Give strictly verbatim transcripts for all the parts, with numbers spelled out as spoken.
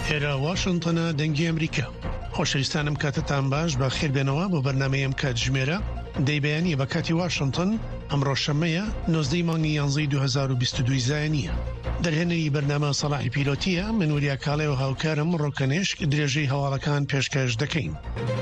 هێرا واشنتنە دەنگی ئەمریکا. خۆشەویستانم کاتتان باش بە خێر بێنەوە بۆ بەرنامەیەم کاتژمێرە دەیبەیانی بە کاتی واشنتن ئەمڕۆ شەمەیە نۆزدەی مانگی یانزەی دوو هەزار و بیست و دوو زایانیە. دەرهێنەری بەرنامە سەلاحی پیلۆتیە، من وەریا کاڵێ و هاوکارم ڕۆکەنێشک درێژەی هەواڵەکان پێشکەش دەکەین.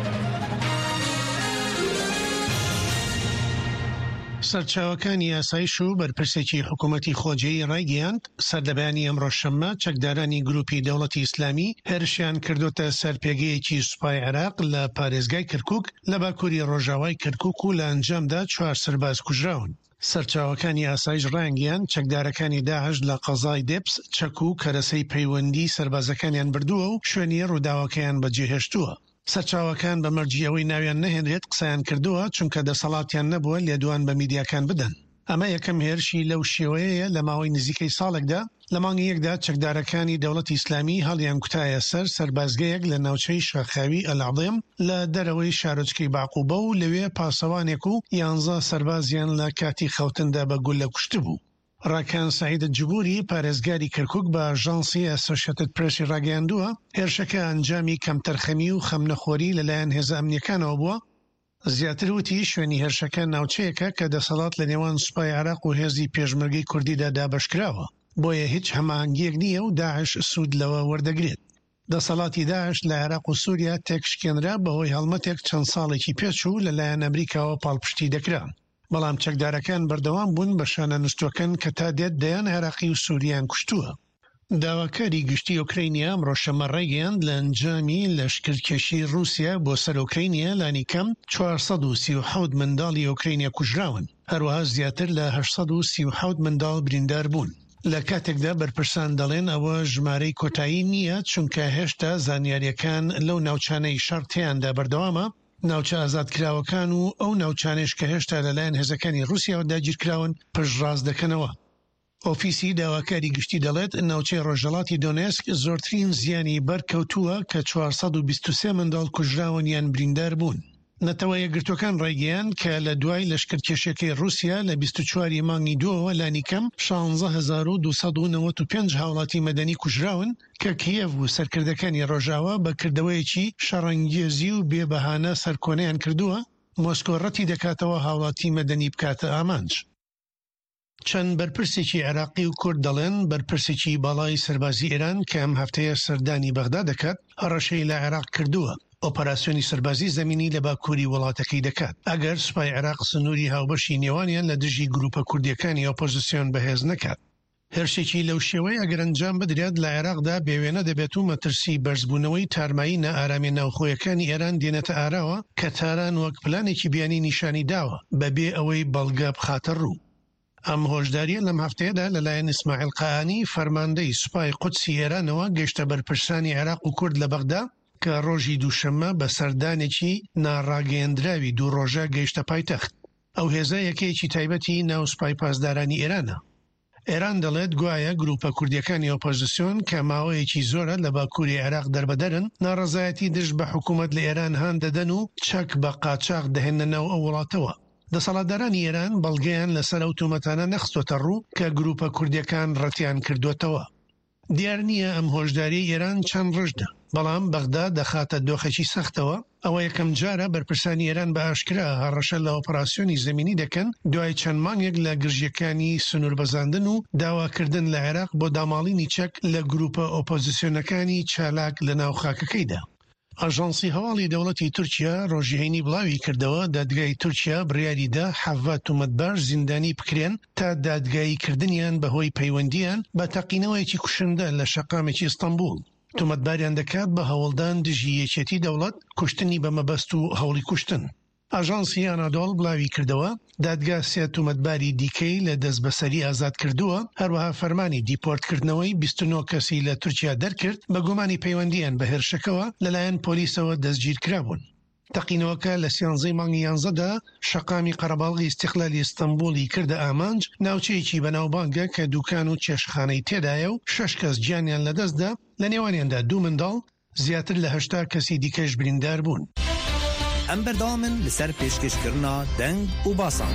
سەرچاوەکانی یاسایش و بەرپرسێکی حکوومەتی خۆجێی ڕایگەیاند سەردەبیانی ئەمڕۆ شەممە چەکدارانی گروپی دەوڵەتی ئیسلامی هێرشیان کردوتە سەرپێگەیەکی سوپای عێراق لە پارێزگای کەرکووک لە باکووری ڕۆژاوای کەرکووک و لە ئەنجامدا چوار سەرباز کوژراون. سەرچاوەکانی ئاسایش ڕایگەیاند چەکدارەکانی داعش لە قەزای دێپس چەک و کەرەسەی پەیوەندی سەربازەکانیان بردووە و شوێنی ڕووداوەکەیان بەجێهێشتووە. سەرچاوەکان بە مەرجی ئەوەی ناویان نەهێنرێت قسەیان کردووە چونکە دەسەڵاتیان نەبووە لێدوان بە میدیاکان بدەن. ئەمە یەکەم هێرشی لەو شێوەیە لە ماوەی نزیکەی ساڵێکدا. لە مانگی یەکدا چەکدارەکانی دەوڵەتی ئیسلامی هەڵیان کوتایە سەر سەربازگەیەک لە ناوچەی شاخاوی ئەلعەظیم لە دەرەوەی شارۆچکەی باقوبە و لەوێ پاسەوانێک و یانزە سەربازیان لە کاتی خەوتندا بە گولە کوشت بوو. ڕاکان سعیدە جبوری پارێزگاری کەرکووک بە ئاژانسی ئەسۆشیێتد پرێسی ڕاگەیاندووە هێرشەکە ئەنجامی کەمتەرخەمی و خەمنەخۆری لەلایەن هێزە ئەمنیەکانەوە بووە. زیاتر وتی شوێنی هێرشەکە ناوچەیەکە کە دەسەڵات لە نێوان سوپای عێراق و هێزی پێشمەرگەی کوردیدا دابەشکراوە، بۆیە هیچ هەماهەنگیەک نییە و داعش سوود لەوە وەردەگرێت. دەسەڵاتی داعش لە عێراق و سووریا تێکشکێنرا بەهۆی هەڵمەتێک چەند ساڵێکی پێچوو لەلایەن ئەمریکاوە پاڵپشتی دەکرا. بەڵام چەکدارەکان بەردەوام بوون بە شانە نوستوەکەن کە تا دێت دەیان عێراقی و سووریان کوشتووە. داواکاری گشتی ئۆکراینیا ئەمڕۆ شەمە ڕایگەیاند لە ئەنجامی لەشکرکێشی رووسیا بۆ سەر ئۆکراینیا لانی کەم چوارسەد و سی و حەوت منداڵی ئۆکراینیا کوژراون، هەروەها زیاتر لە هەشسەد و سی و حەوت منداڵ بریندار بوون. لە کاتێکدا بەرپرسان دەڵێن ئەوە ژمارەی کۆتایی نییە چونکە هێشتا زانیاریەکان لەو ناوچانەی شەڕتیاندا بەردەوامە، ناوچە ئازادکراوەکان و ئەو ناوچانێش کە هێشتا لەلایەن هێزەکانی رووسیاوە داگیرکراون پشتڕاست دەکەنەوە. ئۆفیسی داواکاری گشتی دەڵێت ناوچەی ڕۆژهەڵاتی دۆنێسک زۆرترین زیانی بەرکەوتووە کە چوارسەد و بیست و سێ منداڵ کوژراون یان بریندار بوون. نەتەوە یەکگرتوەکان ڕایگەیاند کە لە دوای لەشکرکێشیەکەی رووسیا لە بیست و چواری مانگی دووەوە لانی کەم شانزە هەزار و دووسەد و نەوەت و پێنج هاوڵاتی مەدەنی کوژراون کە کیەڤ و سەرکردەکانی ڕۆژاوا بەکردەوەیەکی شەڕەنگێزی و بێبەهانە سەرکۆنەیان کردووە. مۆسکۆ ڕەتی دەکاتەوە هاوڵاتی مەدەنی بکاتە ئامانج. چەند بەرپرسێکی عێراقی و کورد دەڵێن بەرپرسێکی باڵای سەربازی ئێران کە ئەم هەفتەیە سەردانی بەغدا دەکات هەڕەشەی لە عێراق کردووە. ئۆپەراسیۆنی سەربازی زەمینی لە باکووری وڵاتەکەی دەکات ئەگەر سوپای عێراق سنووری هاوبەشی نێوانیان لە دژی گروپە کوردیەکانی ئۆپۆزیسیۆن بەهێز نەکات. هێرشێکی لەو شێوەی ئەگەر ئەنجام بدرێت لە عێراقدا بێوێنە دەبێت و مەترسی بەرزبوونەوەی تارمایی نەئارامی ناوخۆیەکانی ئێران دێنێتە ئاراوە کە تاران وەک پلانێکی بیانی نیشانی داوە بەبێ ئەوەی بەڵگە بخاتە ڕوو. ئەم هۆشداریە لەم هەفتەیەدا لەلایەن ئیسماعیل قەئانی فەرماندەی سوپای قودسی ئێرانەوە گەیشتە بەرپرسانی عێراق و کورد لە بەغدا کە ڕۆژی دووشەممە بە سەردانێکی ناڕاگەیەندراوی دوو ڕۆژە گەیشتە پایتەخت. ئەو هێزە یەکەیەکی تایبەتی ناو سوپای پاسدارانی ئێرانە. ئێران دەڵێت گوایە گروپە کوردیەکانی ئۆپۆزیسیۆن کە ماوەیەکی زۆرە لە باکووری عێراق دەربەدەرن ناڕەزایەتی دژ بە حکوومەت لە ئێران هان دەدەن و چەک بە قاچاق دەهێننەوە ئەو وڵاتەوە. دەسەڵاتدارانی ئێران بەڵگەیان لەسەر ئەو تومەتانە نەخستۆتە ڕوو کە گروپە کوردیەکان ڕەتیان کردوێتەوە. دیار نییە ئەم هۆشداری ئێران چەند ڕژدە، بەڵام بەغدا دەخاتە دۆخێکی سەختەوە. ئەوە یەکەم جارە بەرپرسانی ئێران بە ئاشکرا هەڕەشە لە ئۆپەراسیۆنی زەمینی دەکەن دوای چەند مانگێک لە گرژیەکانی سنوور بەزاندن و داواکردن لە عێراق بۆ داماڵینی چەک لە گروپە ئۆپۆزیسیۆنەکانی چالاک لە ناو خاکەکەیدا. ئاژانسی هەواڵی دەوڵەتی تورکیا ڕۆژیهێنی بڵاوی کردەوە دادگای تورکیا بڕیاریدا حەڤە تومەتبار زیندانی بکرێن تا دادگاییکردنیان بەهۆی پەیوەندیان بە تەقینەوەیەکی کوشندە لە شەقامێکی ئیستانبول. تومەتباریان دەکات بە هەوڵدان دژی یەکێتی دەوڵەت کوشتنی بە مەبەست و هەوڵی کوشتن. ئاژانسی ئانادۆڵ بڵاوی کردەوە دادگا سێ تومەتباری دیکەی لە دەست بەسەری ئازاد کردووە، هەروەها فەرمانی دیپۆرتکردنەوەی بیست و نۆ کەسی لە تورکیا دەرکرد بە گومانی پەیوەندیان بە هێرشەکەوە لەلایەن پۆلیسەوە دەستگیر کرابوون. تەقینەوەکە لە سیانزەی مانگی یانزەدا شەقامی قەرەباڵغی ئیستیقلالی ئیستانبولی کردە ئامانج، ناوچەیەکی بەناوبانگە کە دوکان و چێشخانەی تێدایە و شەش کەس گیانیان لەدەستدا، لە نێوانیاندا دوو منداڵ، زیاتر لە هەشتا کەسی دیکەش بریندار بوون. ئەم بەردەوامن لەسەر پێشکەشکردنا دەنگ و باسان.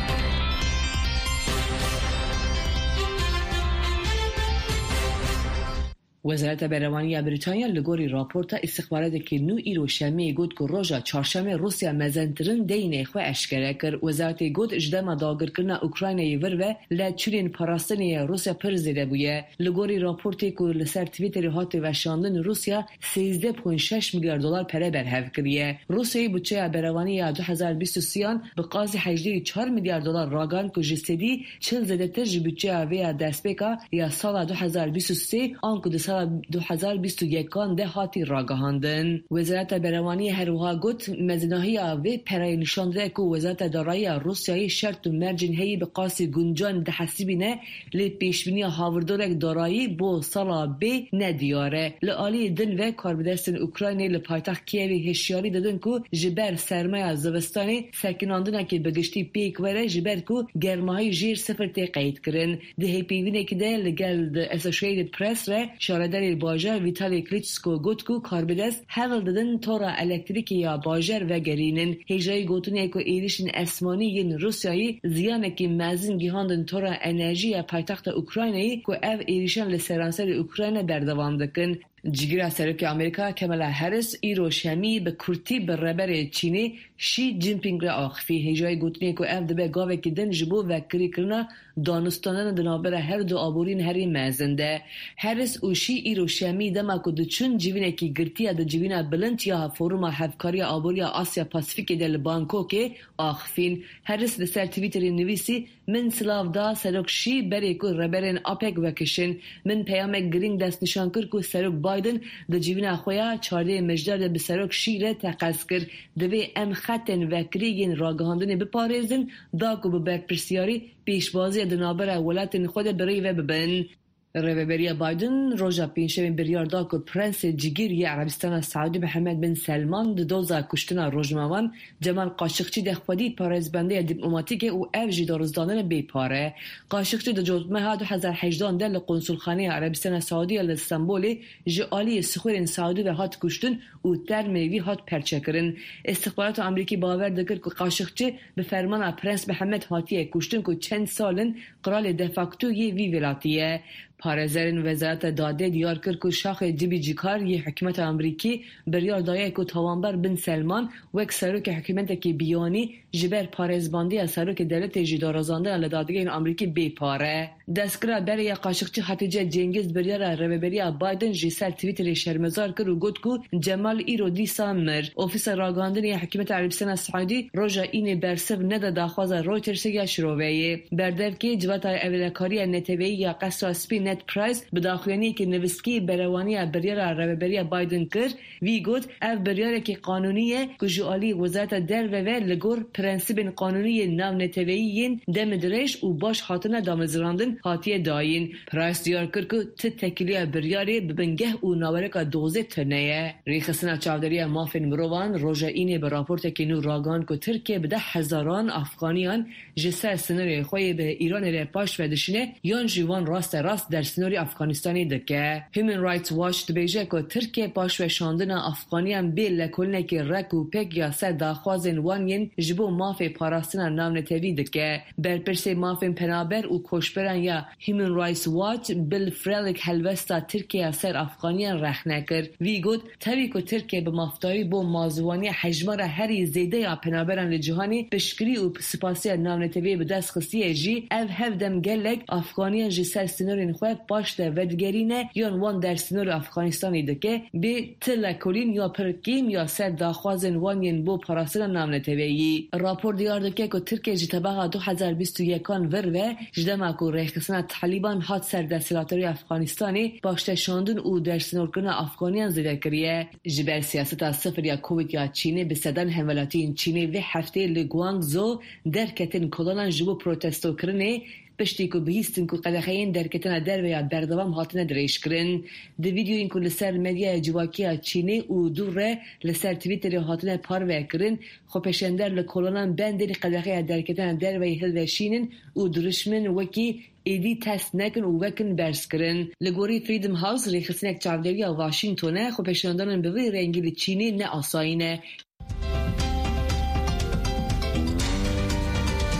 وزارت بهرهوانی بریتانیا لگوری راپورتا استخبارات که نو ایرو شمی گود که روژا چهارشنبه روسیا مزنترین دینه خو اشکره کرد. وزارت گود اجدام داگر کردن اوکراینای ور و لچولین پاراستنی روسیا پر زده بوده. لگوری راپورتی که لسر توییتر هات و شاندن روسیا سیزده و شش میلیارد دلار پره برهف کردیه. روسیای بودجه بهرهوانی دو هزار و بیست و سه به قاضی هجده و چهار میلیارد دلار راگان که جسدی چل زده تر بودجه وی دستپیکا یا سال دو هزار و بیست و سه آنکه در سال دو هزار و بیست و یک ده هاتی راگهاندن. وزارت بهرهوانی هروها گفت مزنهی وی پرای نشانده که وزارت دارایی روسیای شرط و مرجن هی به قاسی گنجان ده حسیبینه لی پیشبینی هاوردورک دارایی بو سالا بی ندیاره. لعالی دن و کاربدستن اوکراینی لپایتخت کیوی هشیاری دادن که جبر سرمایه زوستانی سکناندن که بگشتی پیک وره جبر که گرماهای جیر سفر تی قید کرن. ده هی پیوینه که ده لگل ده اسوشیتد پرس ره شاردر باجر ویتالی کلیچسکو گوت که کاربدست هول دادن تورا الکتریکی یا باجر و گرینن. هیجای گوتونه که ایریشن اسمانی ین روسیایی زیانه که مزین گیهاندن تورا انرژی پایتخت اوکراینی که او ایریشن لسرانسر اوکراین بردوام دکن. جگیر سرک امریکا کمالا هریس ایرو شمی به کرتی به ربر چینی شی جینپینگ را آخفی. هیجای گوتنی که اف دبه گاوه که دن جبو و کری کرنا دانستانن دنابر هر دو آبورین هری مزنده. هریس و شی ایرو شمی دما که دچون جیوینه که گرتیه ده جیوینه بلند یا فوروما هفکاری آبوریا آسیا پاسفیک دل بانکوک آخفین. هریس لسر تویتر نویسی من سلاف دا سرک شی بری که ربرین آپک وکشن. من پیامک گرینگ دست نشان کر که سرک بایدن د جیوینا خویا چارده مجدر به سرک شیره تقاض کرد. دوی ام خطن وکریگین راگهاندن بپارێزن دا که به برپرسیاری پیشبازی دنابر ولات خود برای و ببن. ریوبری بایدن روزا پینشمی بریار دا که پرنس جگیری عربستان سعودی محمد بن سلمان د دوزا کشتنا روزماوان جمال قاشقچی دخپادی پارێزبندی دیپلماتیک او اف جی دارزدانن بی پاره. قاشقچی د جوزمه دو هزار و هجده دل قنصلخانه عربستان سعودی ل استانبول جالی سخورین سعودی و هات کشتن او تر میوی هات پرچکرن. استخبارات آمریکی باور دکر که قاشقچی به فرمان پرنس محمد هاتیه کشتن که چند سالن قرال دفاکتوی وی ولاتیه. پارێزەرên وزارت داده دیار کرد که شاخ جیبی جیکار یه حکومت امریکی بریار دایه که تاوانبر بن سلمان وک سروک حکومت که بیانی جبر پارێزباندی سروک دولت جدارازانده لدادگین امریکی بی پاره. دستگرا برای قاشقچی حتیجه جنگیز بریار ریوبری بایدن جی سر تویتر شرمزار کرد و گفت که جمال ایرو دیسا مر. اوفیس راگاندن حکومت عربستان سعودی روژا این برسف نده داخواز رویترز یا شروعیه. بردف که جوات اولکاری نتوی یا قصر اسپی نت پرایس به داخلینی که نوسکی بروانی بریار ریوبری بایدن کرد وی گفت اف بریار که قانونیه که جوالی وزارت در و لگور پرنسیب قانونی ناو نتویین دم درش و باش حاطنه دامزراندن حاتیه داین. پرایس دیار کرد که ت تکلیه بریاری ببنگه و ناورک دوزه تنه. ریخسنا چاودری مافین مروان روژا اینه به راپورت که نو راگان که ترکیه بده هزاران افغانیان جسر سنوری خوی به ایران ره پاش ودشنه یان جوان راست راست در سنوری افغانستانی دکه. هیومن رایتس واچ دبیجه که ترکیه پاش و شاندن افغانیان به لکلنه که رک و پک یا سر داخوازن وانین جبو مافی پاراستن نام نتوی دکه. برپرسی مافین پنابر و کشبرن یا هیومن رایتس واچ بل فرلیک هلوستا ترکیه سر افغانیان رخنه کرد. وی گفت تاوی که ترکیه به مفتایی با مازوانی حجمار هری زیده یا پنابرن لجهانی بشکری و سپاسی نام نتوی به دست خصیه جی او هفدم گلک افغانیان جی سر سنورین خواه پاشته ودگرینه یان وان در سنور افغانستانی دکه به تلکولین یا پرکیم یا سر داخوازن وانین بو پاراستن نام نتویی. راپور دیار دکه که ترکیه جی طبقه دو هزار و بیست و یک ور و جدما که ریخسنا طالبان هات سر دستلاتری افغانستانی پاشته شاندن او در سنور کنه افغانیان زده کریه. جبر سیاست صفر یا کووید یا چینه به صدن حملاتین چینه و هفته لگوانگزو درکتن کلانان جبو پروتستو کرنه پشتی که بهیستن که قدخین درکتن در و یا بردوام هاتنه دریش کرن. ده ویدیو این که لسر مدیا جواکی چینه و دوره لسر تویتر هاتنه پارو کرن خو پشندر لکولانان بندری قدخین درکتن در و هلوشینن و درشمن وکی ایدی تست نکن و وکن برس کرن. لگوری فریدم هاوس ریخسنک چاودری واشنگتونه خو پشندانن به وی رنگی چینی نه آساینه.